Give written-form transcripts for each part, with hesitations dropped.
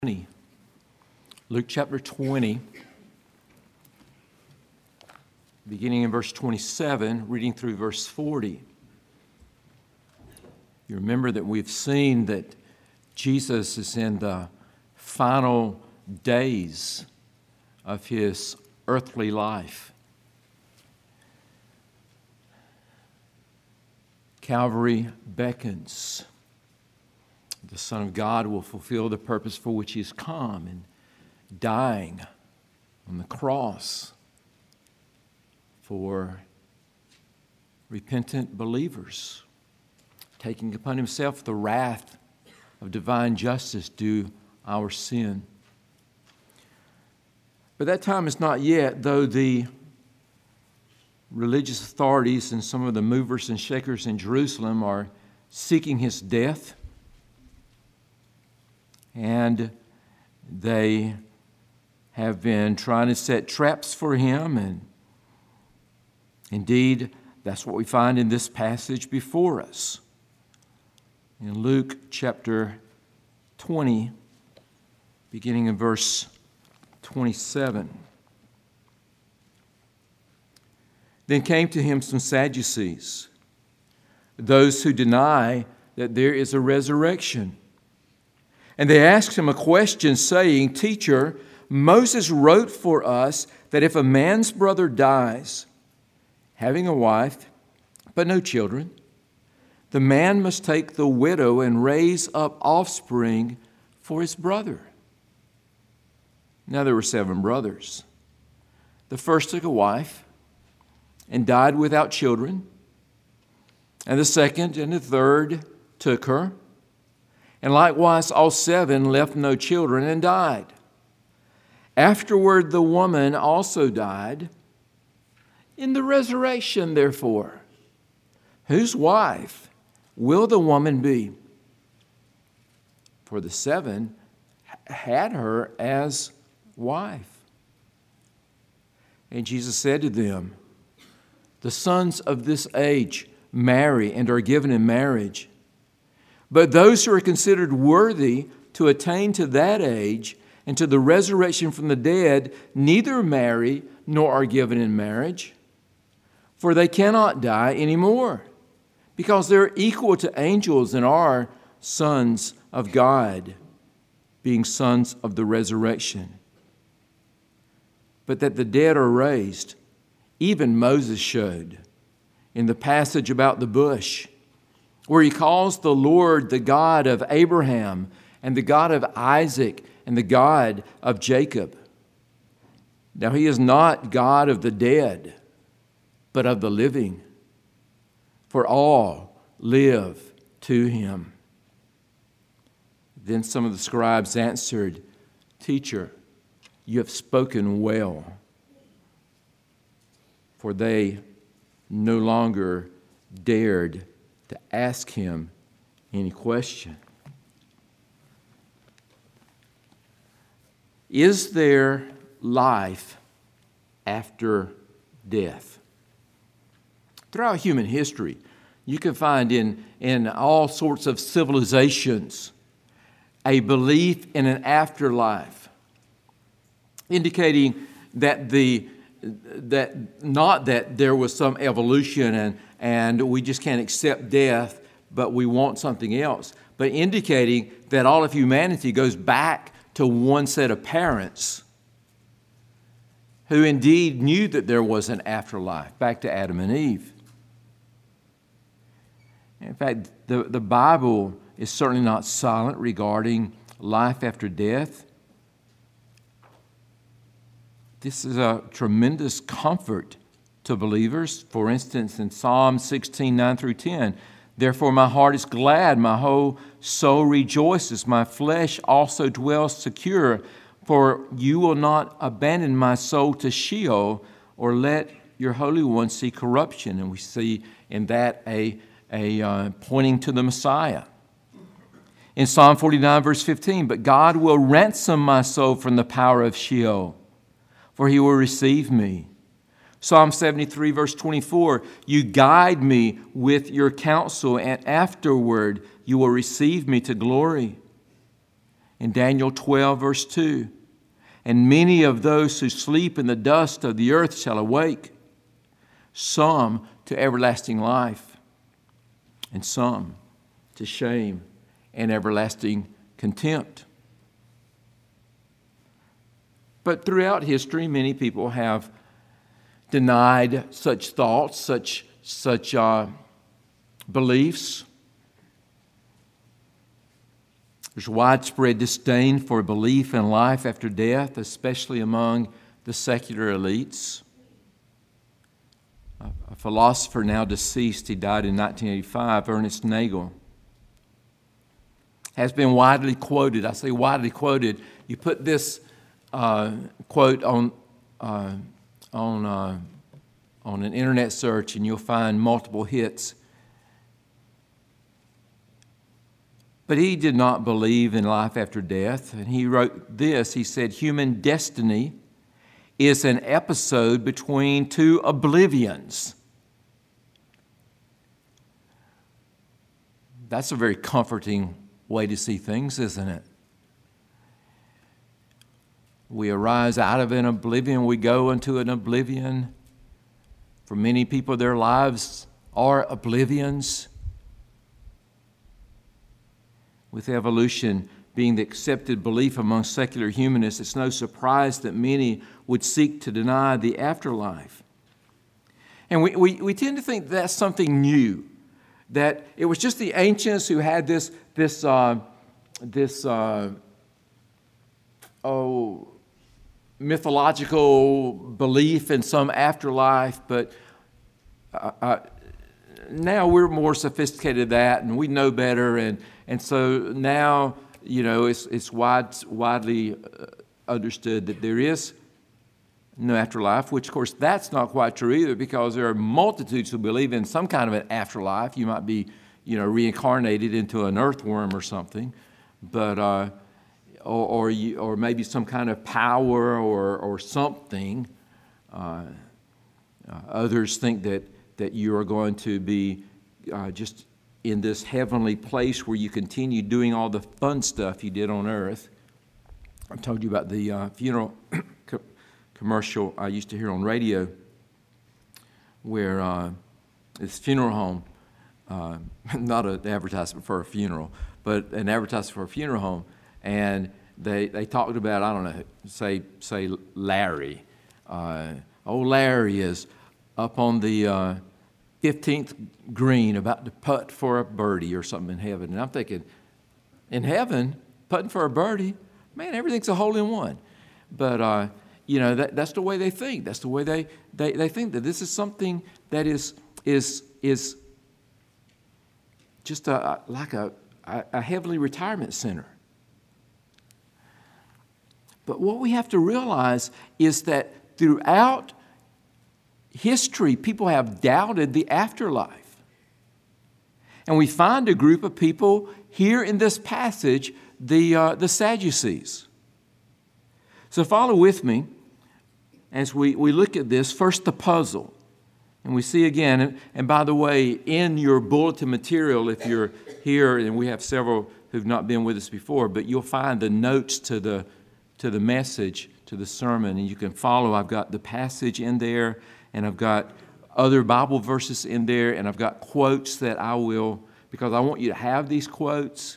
20. Luke chapter 20, beginning in verse 27, reading through verse 40. You remember that we've seen that Jesus is in the final days of his earthly life. Calvary beckons. The Son of God will fulfill the purpose for which he has come in dying on the cross for repentant believers, taking upon himself the wrath of divine justice due our sin. But that time is not yet, though the religious authorities and some of the movers and shakers in Jerusalem are seeking his death. And they have been trying to set traps for him. And indeed, that's what we find in this passage before us. In Luke chapter 20, beginning in verse 27. Then came to him some Sadducees, those who deny that there is a resurrection. And they asked him a question, saying, "Teacher, Moses wrote for us that if a man's brother dies, having a wife, but no children, the man must take the widow and raise up offspring for his brother." Now there were 7 brothers. The first took a wife and died without children. And the second and the third took her. And likewise all 7 left no children and died. Afterward the woman also died. In the resurrection, therefore, whose wife will the woman be? For the 7 had her as wife. And Jesus said to them, "The sons of this age marry and are given in marriage. But those who are considered worthy to attain to that age and to the resurrection from the dead neither marry nor are given in marriage, for they cannot die anymore, because they're equal to angels and are sons of God, being sons of the resurrection. But that the dead are raised, even Moses showed in the passage about the bush, where he calls the Lord the God of Abraham and the God of Isaac and the God of Jacob. Now he is not God of the dead, but of the living, for all live to him." Then some of the scribes answered, "Teacher, you have spoken well." For they no longer dared to ask him any question. Is there life after death? Throughout human history, you can find in all sorts of civilizations a belief in an afterlife, indicating that not that there was some evolution and we just can't accept death, but we want something else, but indicating that all of humanity goes back to one set of parents who indeed knew that there was an afterlife, back to Adam and Eve. In fact, the Bible is certainly not silent regarding life after death. This is a tremendous comfort to believers. For instance, in Psalm 16, 9 through 10, "Therefore my heart is glad, my whole soul rejoices, my flesh also dwells secure, for you will not abandon my soul to Sheol, or let your Holy One see corruption." And we see in that a pointing to the Messiah. In Psalm 49, verse 15, "But God will ransom my soul from the power of Sheol, for he will receive me." Psalm 73, verse 24, "You guide me with your counsel, and afterward you will receive me to glory." in Daniel 12, verse 2. And many of those who sleep in the dust of the earth shall awake, some to everlasting life, and some to shame and everlasting contempt. But throughout history, many people have denied such thoughts, such beliefs. There's widespread disdain for belief in life after death, especially among the secular elites. A philosopher now deceased, he died in 1985, Ernest Nagel, has been widely quoted. I say widely quoted. You put this quote on an internet search and you'll find multiple hits. But he did not believe in life after death. And he wrote this. He said, "Human destiny is an episode between two oblivions." That's a very comforting way to see things, isn't it? We arise out of an oblivion, we go into an oblivion. For many people, their lives are oblivions. With evolution being the accepted belief among secular humanists, it's no surprise that many would seek to deny the afterlife. And we tend to think that's something new, that it was just the ancients who had this mythological belief in some afterlife, but now we're more sophisticated than that, and we know better, and so now, you know, it's widely understood that there is no afterlife, which, of course, that's not quite true either, because there are multitudes who believe in some kind of an afterlife. You might be, you know, reincarnated into an earthworm or something, but or maybe some kind of power or something. Others think that you are going to be just in this heavenly place where you continue doing all the fun stuff you did on earth. I told you about the funeral commercial I used to hear on radio, where this funeral home, not an advertisement for a funeral, but an advertisement for a funeral home, and they talked about, I don't know, say Larry. Old Larry is up on the 15th green about to putt for a birdie or something in heaven. And I'm thinking, in heaven, putting for a birdie? Man, everything's a hole-in-one. But, you know, that's the way they think. That's the way they think, that this is something that is just like a heavenly retirement center. But what we have to realize is that throughout history, people have doubted the afterlife. And we find a group of people here in this passage, the Sadducees. So follow with me as we look at this. First, the puzzle. And we see again, and by the way, in your bulletin material, if you're here, and we have several who've not been with us before, but you'll find the notes to the message, to the sermon, and you can follow. I've got the passage in there, and I've got other Bible verses in there, and I've got quotes that I will, because I want you to have these quotes.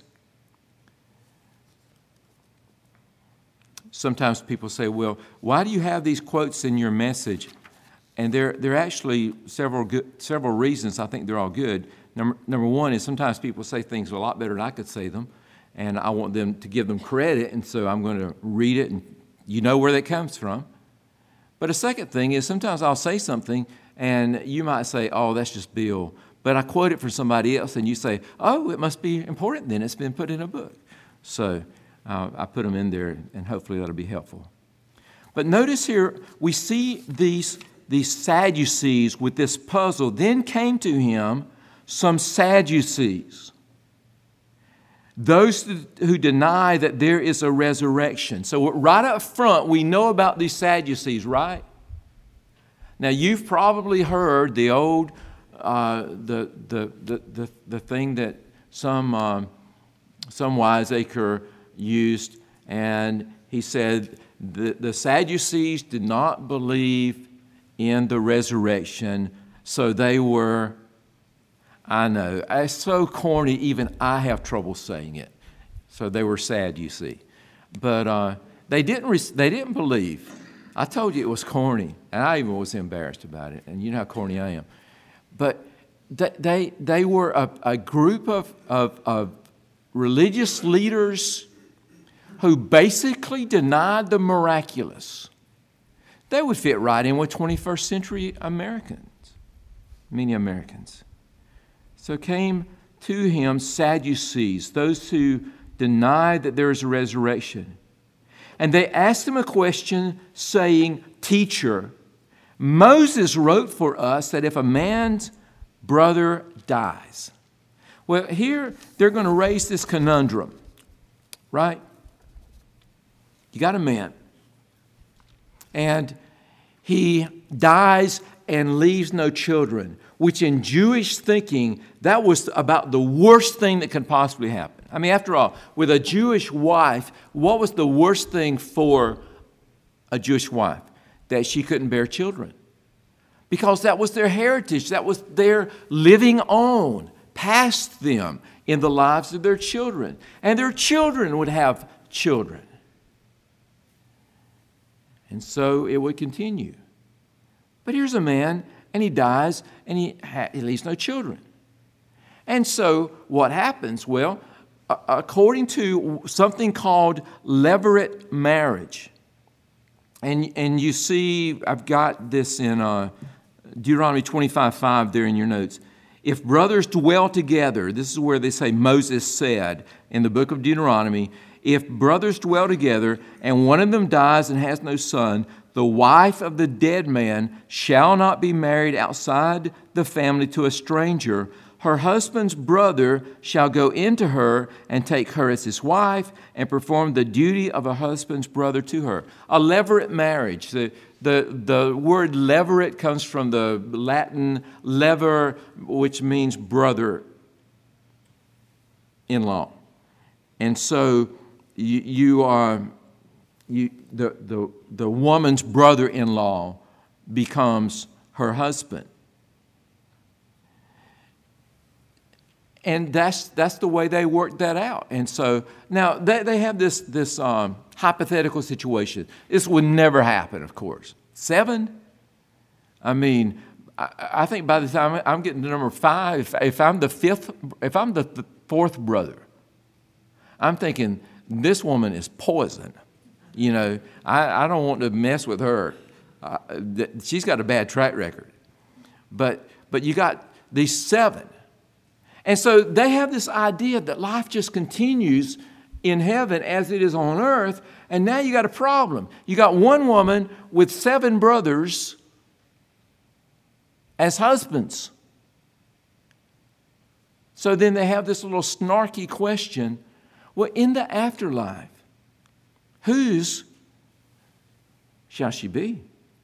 Sometimes people say, well, why do you have these quotes in your message? And there are actually several reasons. I think they're all good. Number one is sometimes people say things a lot better than I could say them, and I want them to give them credit, and so I'm going to read it, and you know where that comes from. But a second thing is sometimes I'll say something, and you might say, oh, that's just Bill. But I quote it for somebody else, and you say, oh, it must be important then. It's been put in a book. So I put them in there, and hopefully that'll be helpful. But notice here, we see these Sadducees with this puzzle. Then came to him some Sadducees, those who deny that there is a resurrection. So right up front, we know about these Sadducees, right? Now you've probably heard the old the thing that some wiseacre used, and he said the Sadducees did not believe in the resurrection, so they were, I know, it's so corny, even I have trouble saying it. So they were sad, you see. But they didn't believe. I told you it was corny, and I even was embarrassed about it, and you know how corny I am. But they were a group of religious leaders who basically denied the miraculous. They would fit right in with 21st century Americans, many Americans. So came to him Sadducees, those who denied that there is a resurrection. And they asked him a question saying, "Teacher, Moses wrote for us that if a man's brother dies." Well, here they're going to raise this conundrum, right? You got a man, and he dies and leaves no children, which in Jewish thinking, that was about the worst thing that could possibly happen. I mean, after all, with a Jewish wife, what was the worst thing for a Jewish wife? That she couldn't bear children. Because that was their heritage. That was their living on past them in the lives of their children. And their children would have children. And so it would continue. But here's a man, and he dies, and he leaves no children. And so what happens? Well, according to something called levirate marriage, and you see, I've got this in Deuteronomy 25:5 there in your notes. If brothers dwell together, this is where they say Moses said in the book of Deuteronomy, if brothers dwell together and one of them dies and has no son, the wife of the dead man shall not be married outside the family to a stranger. Her husband's brother shall go into her and take her as his wife and perform the duty of a husband's brother to her. A levirate marriage. The word levirate comes from the Latin lever, which means brother-in-law. And so the woman's brother-in-law becomes her husband. And that's the way they worked that out. And so now they have this hypothetical situation. This would never happen, of course. 7? I mean, I think by the time I'm getting to number 5, if I'm the fourth brother, I'm thinking this woman is poison. You know, I don't want to mess with her. She's got a bad track record. But you got these 7. And so they have this idea that life just continues in heaven as it is on earth. And now you got a problem. You got one woman with 7 brothers as husbands. So then they have this little snarky question. Well, in the afterlife, whose shall she be?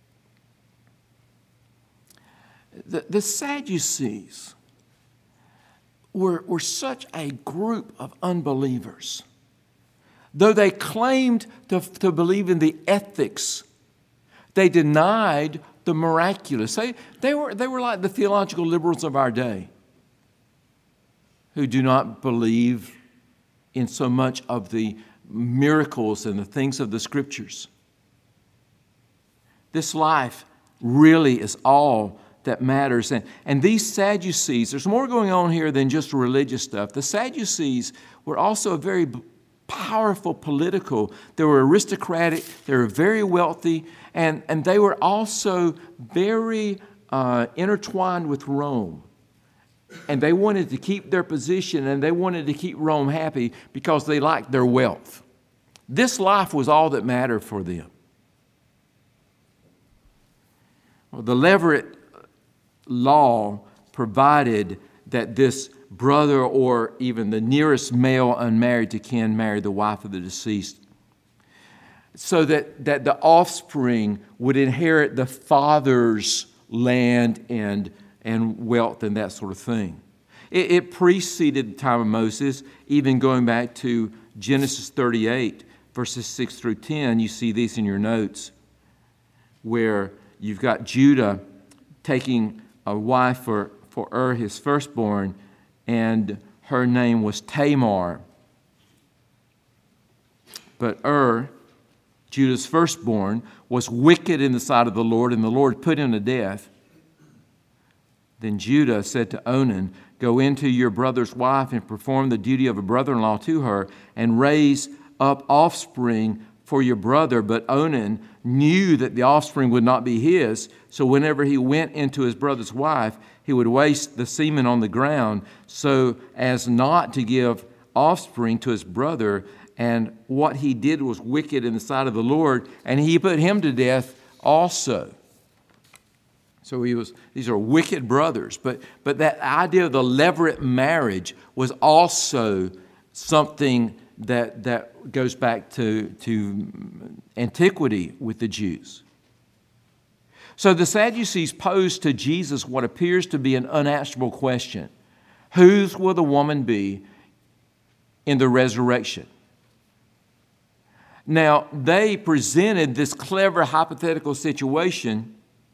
The Sadducees were such a group of unbelievers. Though they claimed to believe in the ethics, they denied the miraculous. They were like the theological liberals of our day who do not believe in so much of the miracles and the things of the Scriptures. This life really is all that matters. And these Sadducees, there's more going on here than just religious stuff. The Sadducees were also a very powerful political. They were aristocratic. They were very wealthy. And they were also very intertwined with Rome. And they wanted to keep their position, and they wanted to keep Rome happy because they liked their wealth. This life was all that mattered for them. Well, the levirate law provided that this brother or even the nearest male unmarried to kin marry the wife of the deceased, so that the offspring would inherit the father's land and wealth and that sort of thing. It preceded the time of Moses, even going back to Genesis 38, verses 6 through 10. You see these in your notes, where you've got Judah taking a wife for his firstborn, and her name was Tamar. But Judah's firstborn, was wicked in the sight of the Lord, and the Lord put him to death. Then Judah said to Onan, "Go into your brother's wife and perform the duty of a brother-in-law to her, and raise up offspring for your brother." But Onan knew that the offspring would not be his, so whenever he went into his brother's wife, he would waste the semen on the ground, so as not to give offspring to his brother. And what he did was wicked in the sight of the Lord, and he put him to death also. So these are wicked brothers. But that idea of the levirate marriage was also something that goes back to antiquity with the Jews. So the Sadducees posed to Jesus what appears to be an unanswerable question. Whose will the woman be in the resurrection? Now, they presented this clever hypothetical situation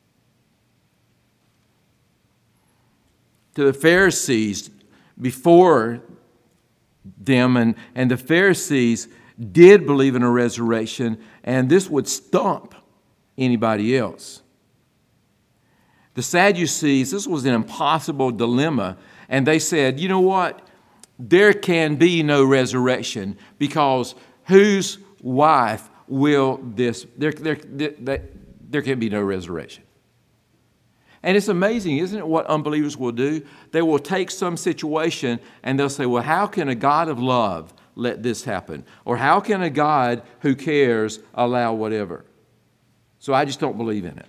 to the Pharisees before them, and the Pharisees did believe in a resurrection, and this would stump anybody else. The Sadducees, this was an impossible dilemma, and they said, you know what? There can be no resurrection, because whose wife will this? There can be no resurrection. And it's amazing, isn't it, what unbelievers will do? They will take some situation and they'll say, well, how can a God of love let this happen? Or how can a God who cares allow whatever? So I just don't believe in it.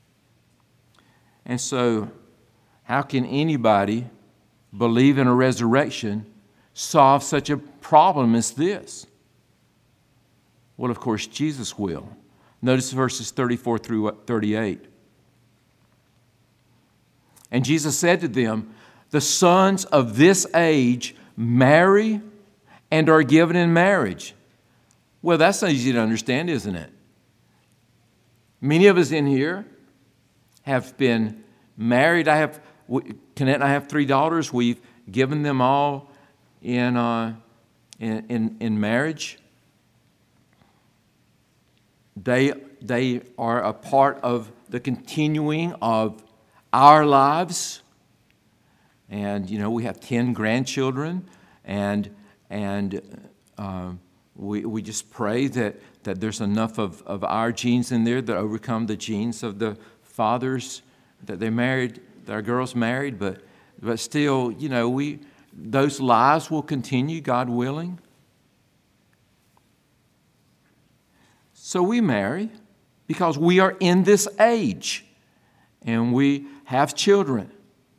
And so how can anybody believe in a resurrection solve such a problem as this? Well, of course, Jesus will. Notice verses 34 through 38. And Jesus said to them, the sons of this age marry and are given in marriage. Well, that's not easy to understand, isn't it? Many of us in here have been married. Canette and I have 3 daughters. We've given them all in marriage. They are a part of the continuing of our lives. And, we have 10 grandchildren, and we just pray that there's enough of our genes in there that overcome the genes of the fathers that they married, that our girls married, but still, those lives will continue, God willing. So we marry because we are in this age and we have children.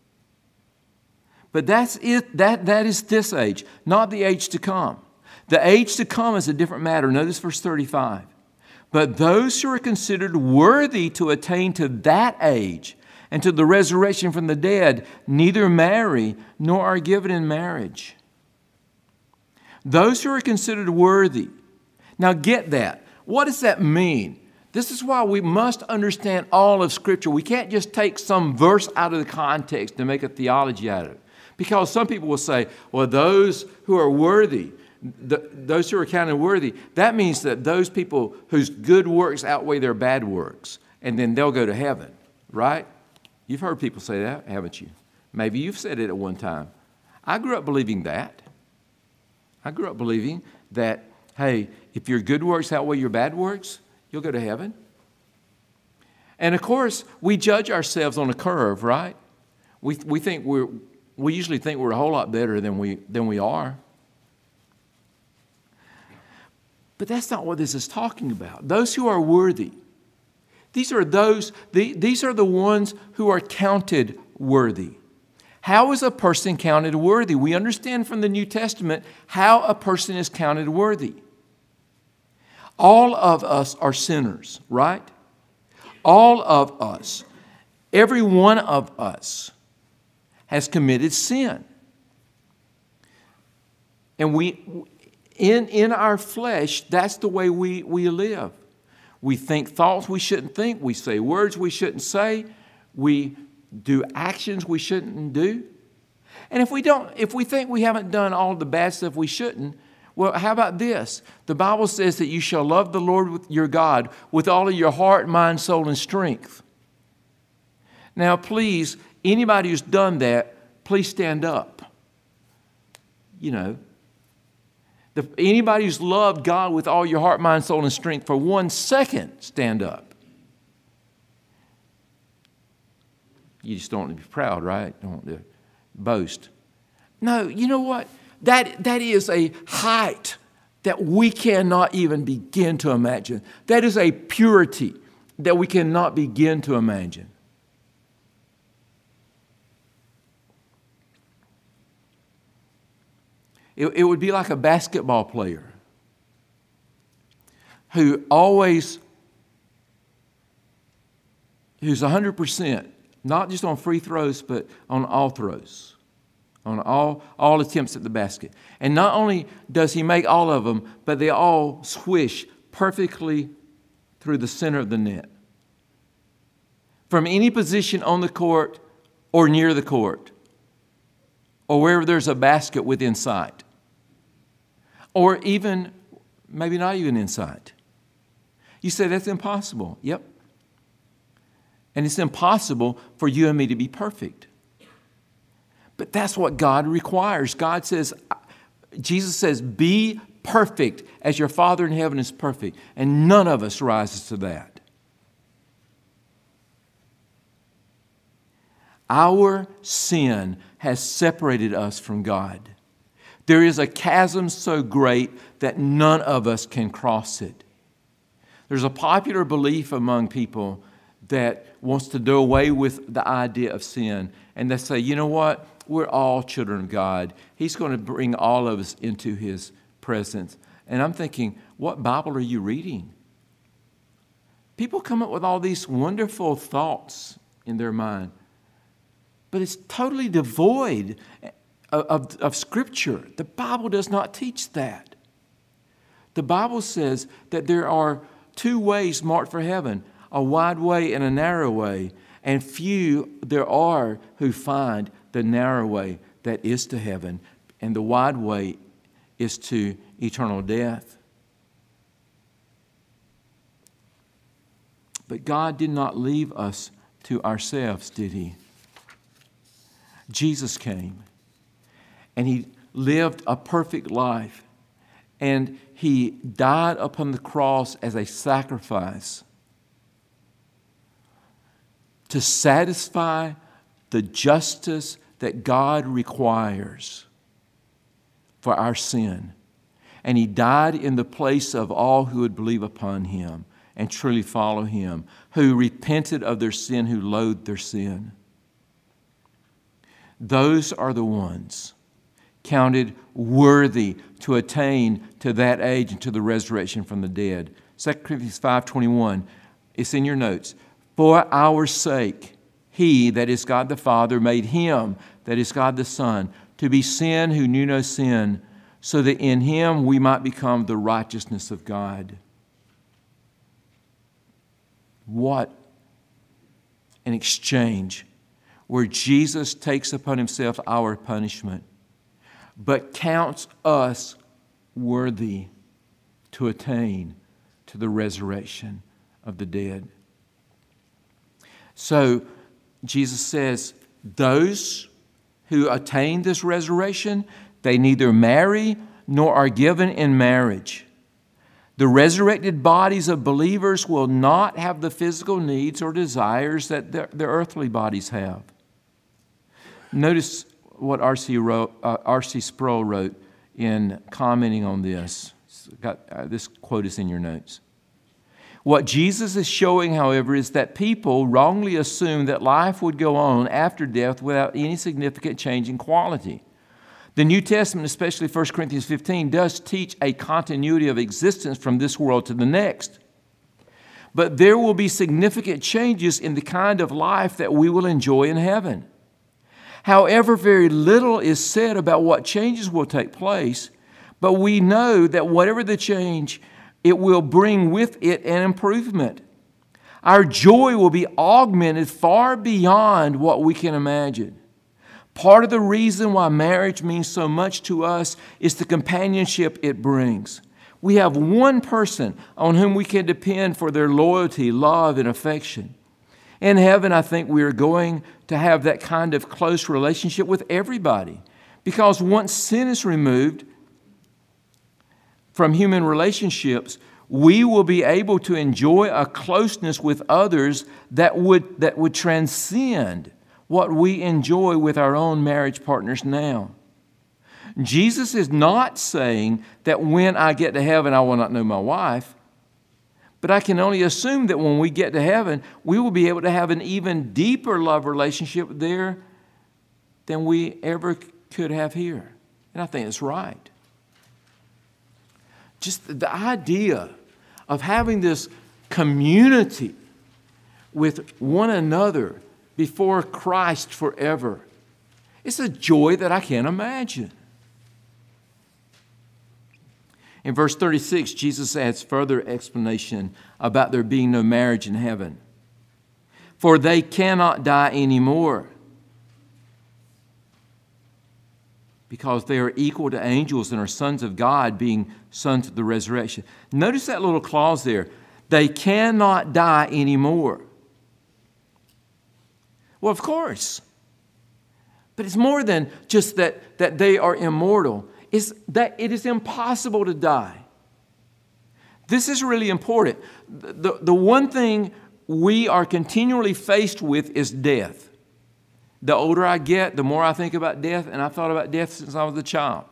But that's it. That is this age, not the age to come. The age to come is a different matter. Notice verse 35. But those who are considered worthy to attain to that age and to the resurrection from the dead neither marry nor are given in marriage. Those who are considered worthy. Now get that. What does that mean? This is why we must understand all of Scripture. We can't just take some verse out of the context and make a theology out of it. Because some people will say, well, those who are worthy, those who are counted worthy, that means that those people whose good works outweigh their bad works, and then they'll go to heaven, right? You've heard people say that, haven't you? Maybe you've said it at one time. I grew up believing that. I grew up believing that, hey, if your good works outweigh your bad works, you'll go to heaven. And of course, we judge ourselves on a curve, right? We usually think we're a whole lot better than we are. But that's not what this is talking about. Those who are worthy, these are the ones who are counted worthy. How is a person counted worthy? We understand from the New Testament how a person is counted worthy. All of us are sinners, right? All of us, every one of us has committed sin. And In our flesh, that's the way we live. We think thoughts we shouldn't think. We say words we shouldn't say. We do actions we shouldn't do. And if we think we haven't done all the bad stuff we shouldn't, well, how about this? The Bible says that you shall love the Lord your God with all of your heart, mind, soul, and strength. Now, please, anybody who's done that, please stand up. You know, anybody who's loved God with all your heart, mind, soul, and strength for 1 second, stand up. You just don't want to be proud, right? Don't want to boast. No, you know what? That is a height that we cannot even begin to imagine. That is a purity that we cannot begin to imagine. It would be like a basketball player who's 100%, not just on free throws, but on all throws, on all attempts at the basket. And not only does he make all of them, but they all swish perfectly through the center of the net. From any position on the court or near the court, or wherever there's a basket within sight, or even, maybe not even in sight. You say, that's impossible. Yep. And it's impossible for you and me to be perfect. But that's what God requires. God says, Jesus says, be perfect as your Father in heaven is perfect. And none of us rises to that. Our sin has separated us from God. There is a chasm so great that none of us can cross it. There's a popular belief among people that wants to do away with the idea of sin. And they say, you know what? We're all children of God. He's going to bring all of us into His presence. And I'm thinking, what Bible are you reading? People come up with all these wonderful thoughts in their mind, but it's totally devoid of Scripture. The Bible does not teach that. The Bible says that there are 2 ways marked for heaven, a wide way and a narrow way, and few there are who find the narrow way that is to heaven, and the wide way is to eternal death. But God did not leave us to ourselves, did He? Jesus came, and He lived a perfect life, and He died upon the cross as a sacrifice to satisfy the justice that God requires for our sin. And He died in the place of all who would believe upon Him and truly follow Him, who repented of their sin, who loathed their sin. Those are the ones counted worthy to attain to that age and to the resurrection from the dead. 2 Corinthians 5:21, it's in your notes. For our sake, He, that is God the Father, made Him, that is God the Son, to be sin who knew no sin, so that in Him we might become the righteousness of God. What an exchange, where Jesus takes upon Himself our punishment, but counts us worthy to attain to the resurrection of the dead. So Jesus says, those who attain this resurrection, they neither marry nor are given in marriage. The resurrected bodies of believers will not have the physical needs or desires that their earthly bodies have. Notice what R.C. Sproul wrote in commenting on this. This quote is in your notes. What Jesus is showing, however, is that people wrongly assume that life would go on after death without any significant change in quality. The New Testament, especially 1 Corinthians 15, does teach a continuity of existence from this world to the next. But there will be significant changes in the kind of life that we will enjoy in heaven. However, very little is said about what changes will take place, But we know that whatever the change, it will bring with it an improvement. Our joy will be augmented far beyond what we can imagine. Part of the reason why marriage means so much to us is the companionship it brings. We have one person on whom we can depend for their loyalty, love, and affection. In heaven, I think we are going to have that kind of close relationship with everybody, because once sin is removed from human relationships, we will be able to enjoy a closeness with others that would transcend what we enjoy with our own marriage partners now. Jesus is not saying that when I get to heaven, I will not know my wife. But I can only assume that when we get to heaven, we will be able to have an even deeper love relationship there than we ever could have here. And I think it's right. Just the idea of having this community with one another before Christ forever, it's a joy that I can't imagine. In verse 36, Jesus adds further explanation about there being no marriage in heaven. For they cannot die anymore, because they are equal to angels and are sons of God, being sons of the resurrection. Notice that little clause there. They cannot die anymore. Well, of course. But it's more than just that they are immortal. Is that it is impossible to die. This is really important. The one thing we are continually faced with is death. The older I get, the more I think about death, and I've thought about death since I was a child.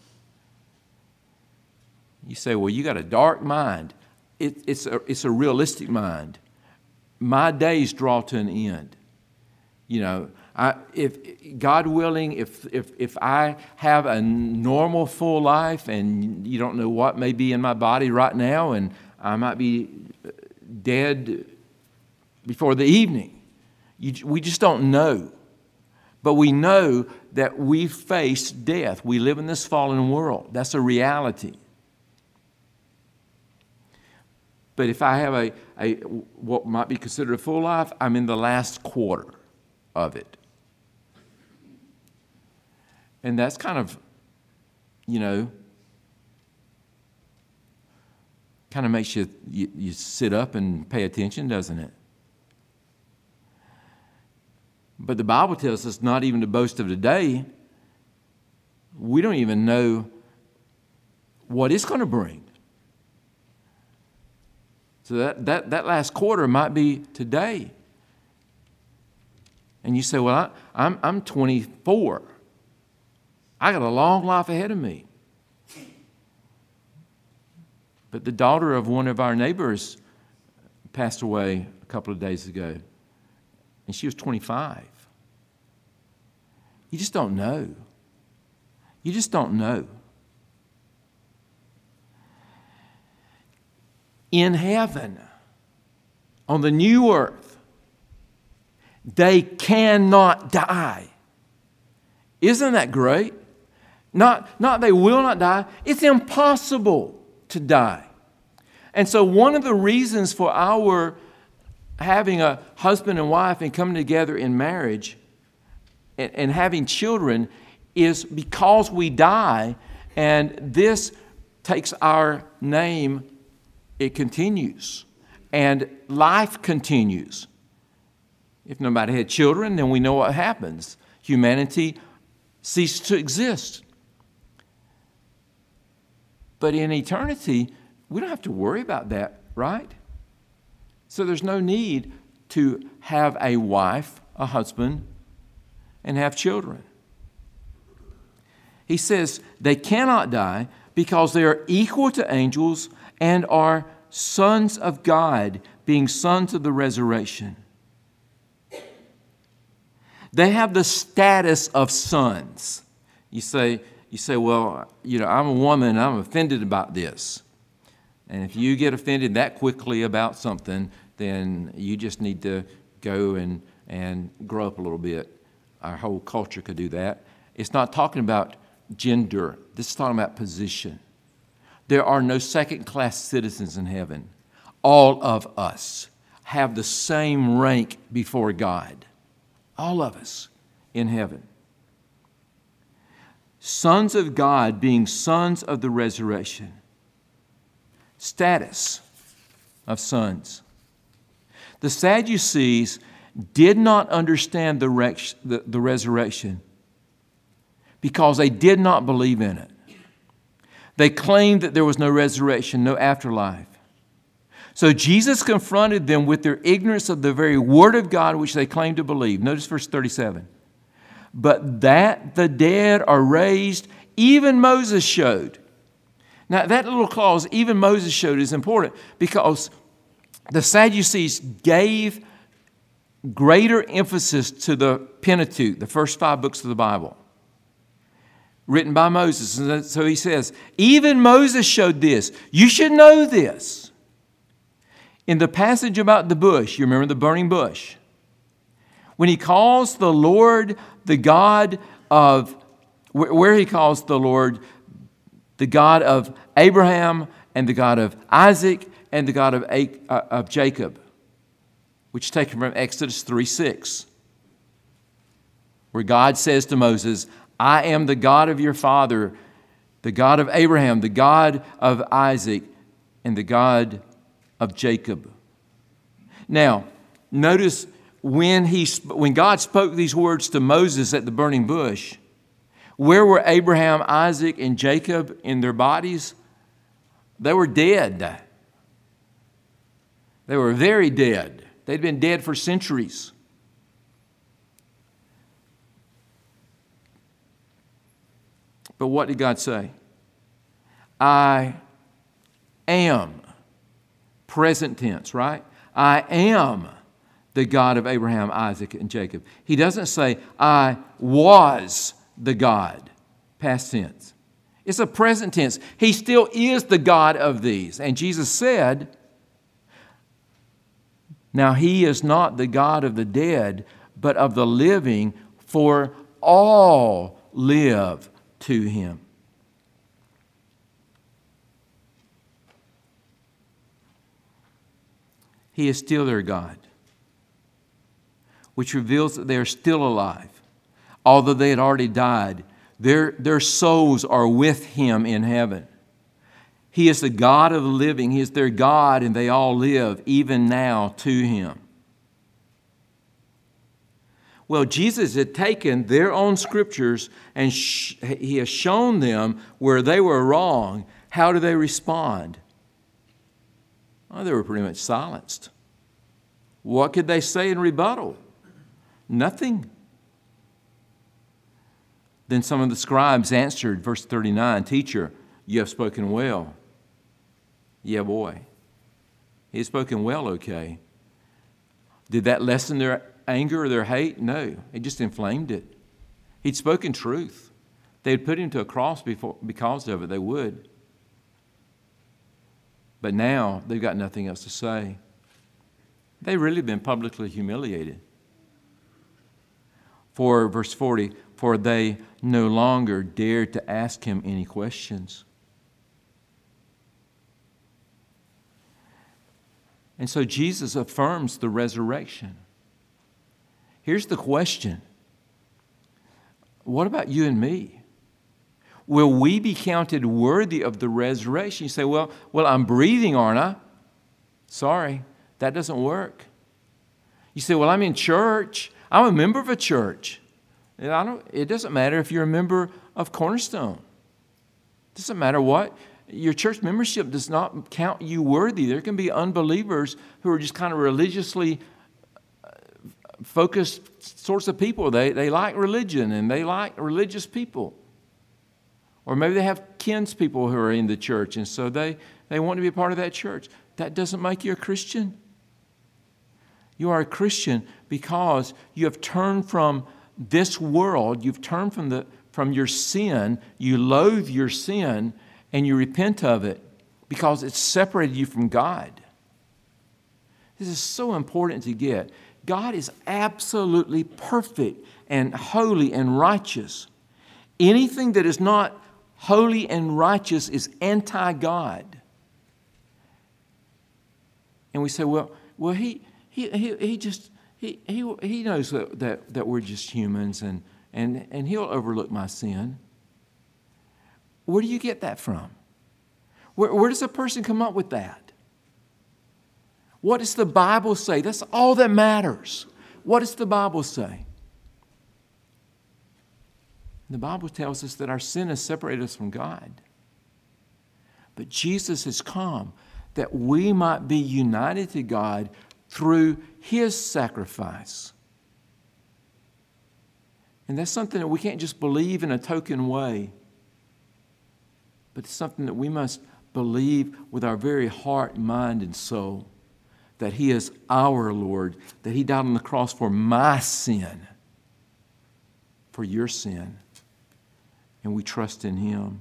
You say, well, you got a dark mind. It's a realistic mind. My days draw to an end. You know, if God willing, if I have a normal full life, and you don't know what may be in my body right now, and I might be dead before the evening, we just don't know. But we know that we face death. We live in this fallen world. That's a reality. But if I have a what might be considered a full life, I'm in the last quarter of it. And that's kind of, kind of makes you sit up and pay attention, doesn't it? But the Bible tells us not even to boast of today. We don't even know what it's going to bring. So that last quarter might be today. And you say, well, I'm 24. I got a long life ahead of me. But the daughter of one of our neighbors passed away a couple of days ago, and she was 25. You just don't know. You just don't know. In heaven, on the new earth, they cannot die. Isn't that great? Not they will not die. It's impossible to die. And so one of the reasons for our having a husband and wife and coming together in marriage and having children is because we die, and this takes our name, it continues, and life continues. If nobody had children, then we know what happens. Humanity ceased to exist. But in eternity, we don't have to worry about that, right? So there's no need to have a wife, a husband, and have children. He says they cannot die because they are equal to angels and are sons of God, being sons of the resurrection. They have the status of sons. You say, well, I'm a woman and I'm offended about this. And if you get offended that quickly about something, then you just need to go and grow up a little bit. Our whole culture could do that. It's not talking about gender. This is talking about position. There are no second-class citizens in heaven. All of us have the same rank before God. All of us in heaven. Sons of God being sons of the resurrection. Status of sons. The Sadducees did not understand the resurrection because they did not believe in it. They claimed that there was no resurrection, no afterlife. So Jesus confronted them with their ignorance of the very Word of God which they claimed to believe. Notice verse 37. But that the dead are raised, even Moses showed. Now that little clause, even Moses showed, is important because the Sadducees gave greater emphasis to the Pentateuch, the first 5 books of the Bible, written by Moses. And so he says, even Moses showed this. You should know this. In the passage about the bush, you remember the burning bush, when he calls the Lord the God of, where he calls the Lord the God of Abraham and the God of Isaac and the God of Jacob, which is taken from Exodus 3:6, where God says to Moses, I am the God of your father, the God of Abraham, the God of Isaac, and the God of Jacob. Now, notice when God spoke these words to Moses at the burning bush, where were Abraham, Isaac, and Jacob in their bodies? They were dead. They were very dead. They'd been dead for centuries. But what did God say? I am. Present tense, right? I am the God of Abraham, Isaac, and Jacob. He doesn't say, I was the God. Past tense. It's a present tense. He still is the God of these. And Jesus said, now he is not the God of the dead, but of the living, for all live to him. He is still their God, which reveals that they are still alive. Although they had already died, their souls are with him in heaven. He is the God of the living. He is their God, and they all live, even now, to him. Well, Jesus had taken their own scriptures and he has shown them where they were wrong. How do they respond? Well, they were pretty much silenced. What could they say in rebuttal? Nothing. Then some of the scribes answered, verse 39, Teacher, you have spoken well. Yeah, boy. He had spoken well, okay. Did that lessen their anger or their hate? No. It just inflamed it. He'd spoken truth. They'd put him to a cross because of it. They would. But now they've got nothing else to say. They've really been publicly humiliated. For, verse 40, for they no longer dared to ask him any questions. And so Jesus affirms the resurrection. Here's the question. What about you and me? Will we be counted worthy of the resurrection? You say, well, I'm breathing, aren't I? Sorry, that doesn't work. You say, well, I'm in church. I'm a member of a church. It doesn't matter if you're a member of Cornerstone. It doesn't matter what. Your church membership does not count you worthy. There can be unbelievers who are just kind of religiously focused sorts of people. They like religion and they like religious people. Or maybe they have kinspeople who are in the church, and so they want to be a part of that church. That doesn't make you a Christian. You are a Christian because you have turned from this world. You've turned from your sin. You loathe your sin, and you repent of it because it's separated you from God. This is so important to get. God is absolutely perfect and holy and righteous. Anything that is not holy and righteous is anti-God. And we say, well, he knows that we're just humans and he'll overlook my sin. Where do you get that from? Where does a person come up with that? What does the Bible say? That's all that matters. What does the Bible say? The Bible tells us that our sin has separated us from God. But Jesus has come that we might be united to God through His sacrifice. And that's something that we can't just believe in a token way, but it's something that we must believe with our very heart, mind, and soul, that He is our Lord, that He died on the cross for my sin, for your sin, and we trust in Him.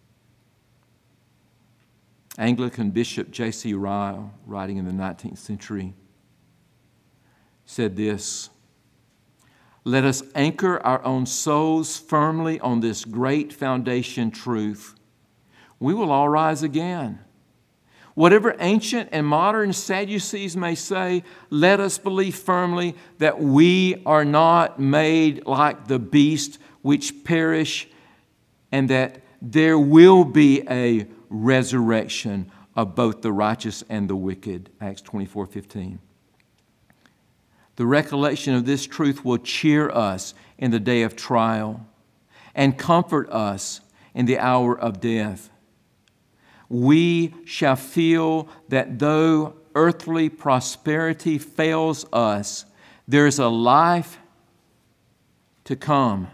Anglican Bishop J.C. Ryle, writing in the 19th century, said this: "Let us anchor our own souls firmly on this great foundation truth. We will all rise again. Whatever ancient and modern Sadducees may say, let us believe firmly that we are not made like the beast which perish, and that there will be a resurrection of both the righteous and the wicked." Acts 24:15. The recollection of this truth will cheer us in the day of trial and comfort us in the hour of death. We shall feel that though earthly prosperity fails us, there is a life to come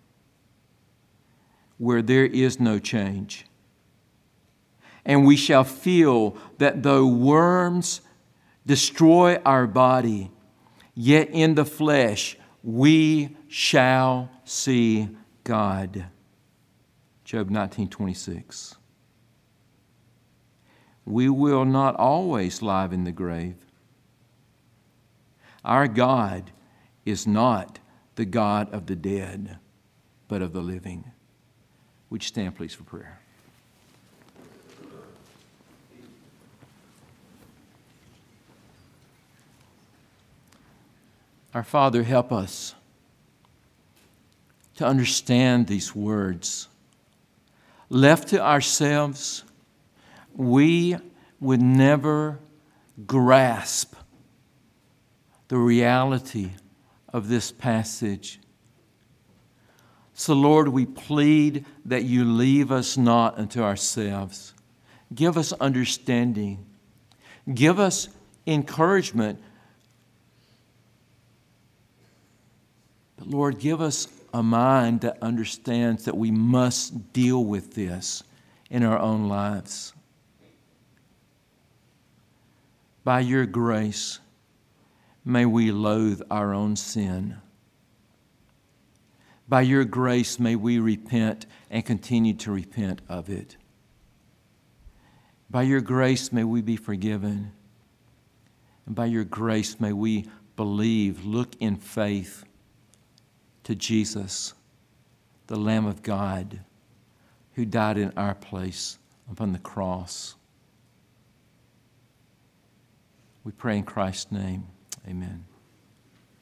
where there is no change. And we shall feel that though worms destroy our body, yet in the flesh we shall see God. Job 19:26. We will not always lie in the grave. Our God is not the God of the dead, but of the living. Would you stand, please, for prayer? Our Father, help us to understand these words. Left to ourselves, we would never grasp the reality of this passage. So, Lord, we plead that you leave us not unto ourselves. Give us understanding. Give us encouragement. But, Lord, give us a mind that understands that we must deal with this in our own lives. By your grace, may we loathe our own sin. By your grace, may we repent and continue to repent of it. By your grace, may we be forgiven. And by your grace, may we believe, look in faith to Jesus, the Lamb of God, who died in our place upon the cross. We pray in Christ's name. Amen.